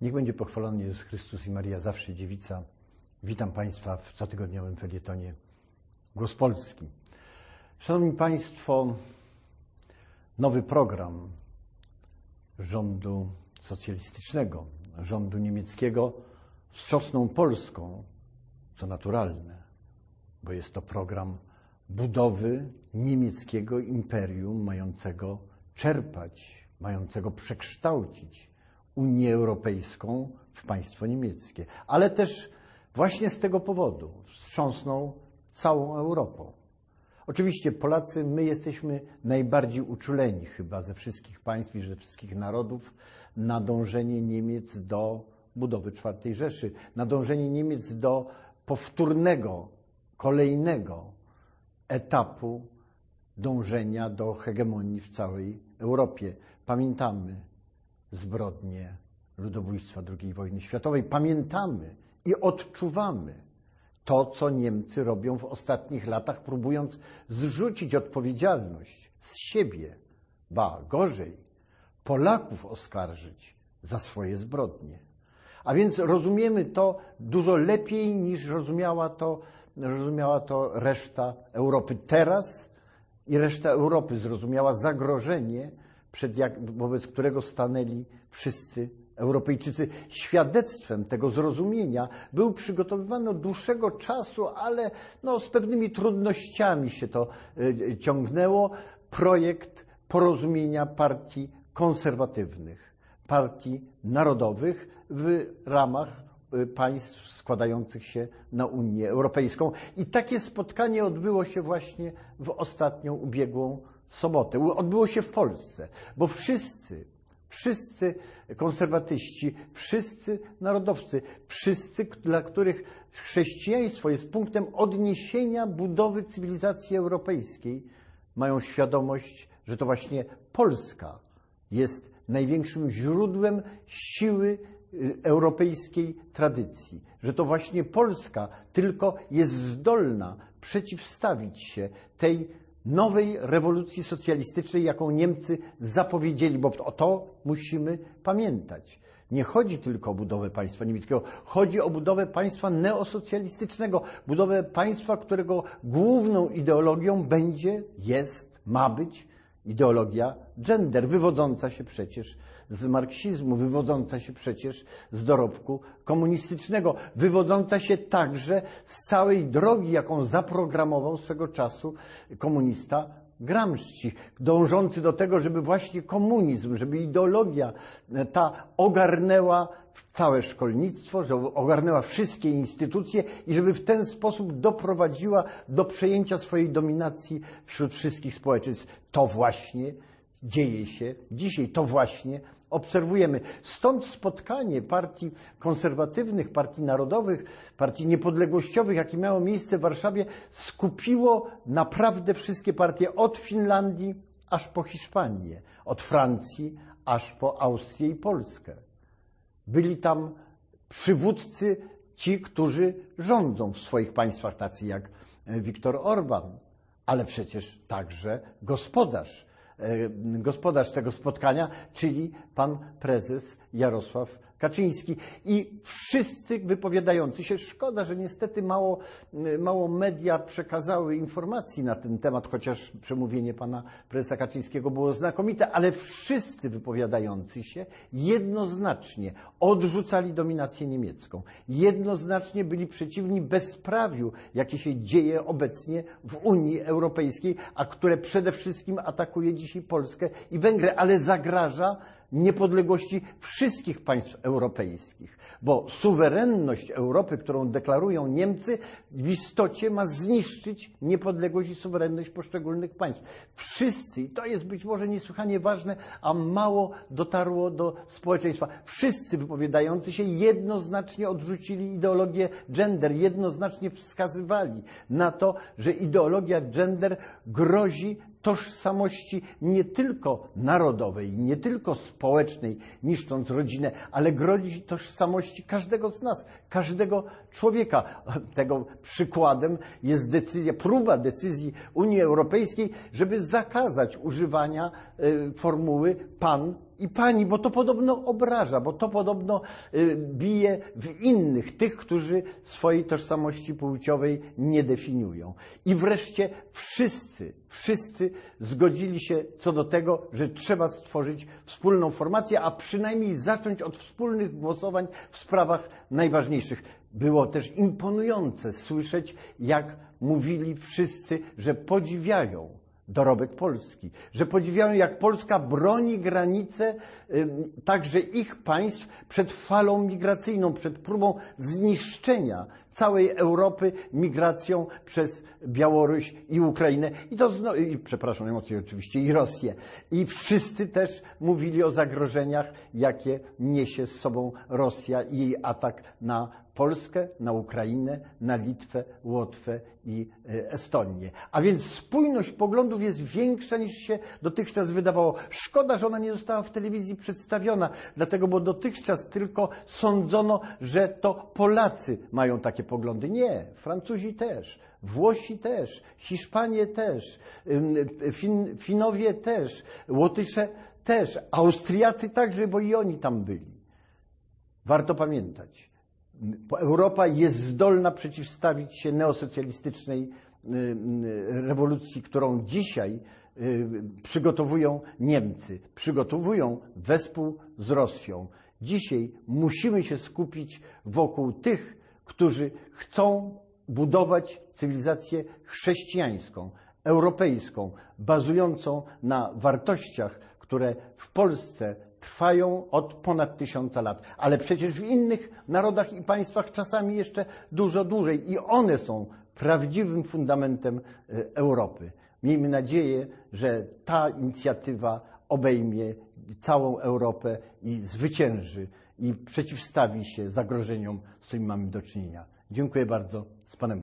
Niech będzie pochwalony Jezus Chrystus i Maria zawsze Dziewica. Witam Państwa w cotygodniowym felietonie Głos Polski. Szanowni Państwo, nowy program rządu socjalistycznego, rządu niemieckiego wstrząsnął Polską, co naturalne, bo jest to program budowy niemieckiego imperium mającego czerpać, mającego przekształcić Unię Europejską w państwo niemieckie. Ale też właśnie z tego powodu wstrząsnął całą Europą. Oczywiście Polacy, my jesteśmy najbardziej uczuleni chyba ze wszystkich państw i ze wszystkich narodów na dążenie Niemiec do budowy IV Rzeszy, na dążenie Niemiec do powtórnego, kolejnego etapu dążenia do hegemonii w całej Europie. Pamiętamy zbrodnie ludobójstwa II wojny światowej. Pamiętamy i odczuwamy to, co Niemcy robią w ostatnich latach, próbując zrzucić odpowiedzialność z siebie, ba, gorzej, Polaków oskarżyć za swoje zbrodnie. A więc rozumiemy to dużo lepiej niż rozumiała to reszta Europy. Teraz i reszta Europy zrozumiała zagrożenie, wobec którego stanęli wszyscy Europejczycy. Świadectwem tego zrozumienia był przygotowywany od dłuższego czasu, ale z pewnymi trudnościami się to ciągnęło, projekt porozumienia partii konserwatywnych, partii narodowych w ramach państw składających się na Unię Europejską. I takie spotkanie odbyło się właśnie w ostatnią ubiegłą sobotę. Odbyło się w Polsce, bo wszyscy konserwatyści, wszyscy narodowcy, wszyscy, dla których chrześcijaństwo jest punktem odniesienia budowy cywilizacji europejskiej, mają świadomość, że to właśnie Polska jest największym źródłem siły europejskiej tradycji, że to właśnie Polska tylko jest zdolna przeciwstawić się tej nowej rewolucji socjalistycznej, jaką Niemcy zapowiedzieli, bo to musimy pamiętać. Nie chodzi tylko o budowę państwa niemieckiego, chodzi o budowę państwa neosocjalistycznego, budowę państwa, którego główną ideologią ma być ideologia gender, wywodząca się przecież z marksizmu, wywodząca się przecież z dorobku komunistycznego, wywodząca się także z całej drogi, jaką zaprogramował swego czasu komunista Gramsci, dążący do tego, żeby właśnie komunizm, żeby ideologia ta ogarnęła całe szkolnictwo, żeby ogarnęła wszystkie instytucje i żeby w ten sposób doprowadziła do przejęcia swojej dominacji wśród wszystkich społeczeństw. To właśnie dzieje się dzisiaj, to właśnie obserwujemy. Stąd spotkanie partii konserwatywnych, partii narodowych, partii niepodległościowych, jakie miało miejsce w Warszawie, skupiło naprawdę wszystkie partie od Finlandii aż po Hiszpanię, od Francji aż po Austrię i Polskę. Byli tam przywódcy, ci, którzy rządzą w swoich państwach, tacy jak Viktor Orban, ale przecież także gospodarz tego spotkania, czyli pan prezes Jarosław Kaczyński. I wszyscy wypowiadający się, szkoda, że niestety mało media przekazały informacji na ten temat, chociaż przemówienie pana prezesa Kaczyńskiego było znakomite, ale wszyscy wypowiadający się jednoznacznie odrzucali dominację niemiecką. Jednoznacznie byli przeciwni bezprawiu, jakie się dzieje obecnie w Unii Europejskiej, a które przede wszystkim atakuje dzisiaj Polskę i Węgry, ale zagraża niepodległości wszystkich państw europejskich, bo suwerenność Europy, którą deklarują Niemcy, w istocie ma zniszczyć niepodległość i suwerenność poszczególnych państw. Wszyscy, i to jest być może niesłychanie ważne, a mało dotarło do społeczeństwa, wszyscy wypowiadający się jednoznacznie odrzucili ideologię gender, jednoznacznie wskazywali na to, że ideologia gender grozi tożsamości nie tylko narodowej, nie tylko społecznej, niszcząc rodzinę, ale grozi tożsamości każdego z nas, każdego człowieka. Tego przykładem jest próba decyzji Unii Europejskiej, żeby zakazać używania formuły pan i pani, bo to podobno obraża, bo to podobno bije w innych, tych, którzy swojej tożsamości płciowej nie definiują. I wreszcie wszyscy zgodzili się co do tego, że trzeba stworzyć wspólną formację, a przynajmniej zacząć od wspólnych głosowań w sprawach najważniejszych. Było też imponujące słyszeć, jak mówili wszyscy, że podziwiają dorobek Polski, że podziwiają, jak Polska broni granice także ich państw przed falą migracyjną, przed próbą zniszczenia całej Europy migracją przez Białoruś i Ukrainę. Przepraszam, emocje oczywiście, i Rosję. I wszyscy też mówili o zagrożeniach, jakie niesie z sobą Rosja i jej atak na Polskę, na Ukrainę, na Litwę, Łotwę i Estonię. A więc spójność poglądów jest większa, niż się dotychczas wydawało. Szkoda, że ona nie została w telewizji przedstawiona, dlatego, bo dotychczas tylko sądzono, że to Polacy mają takie poglądy. Nie, Francuzi też, Włosi też, Hiszpanie też, Finowie też, Łotysze też, Austriacy także, bo i oni tam byli. Warto pamiętać. Europa jest zdolna przeciwstawić się neosocjalistycznej rewolucji, którą dzisiaj przygotowują Niemcy, przygotowują wespół z Rosją. Dzisiaj musimy się skupić wokół tych, którzy chcą budować cywilizację chrześcijańską, europejską, bazującą na wartościach, które w Polsce trwają od ponad 1000 lat. Ale przecież w innych narodach i państwach czasami jeszcze dużo dłużej. I one są prawdziwym fundamentem Europy. Miejmy nadzieję, że ta inicjatywa obejmie całą Europę i zwycięży i przeciwstawi się zagrożeniom, z którymi mamy do czynienia. Dziękuję bardzo. Z Panem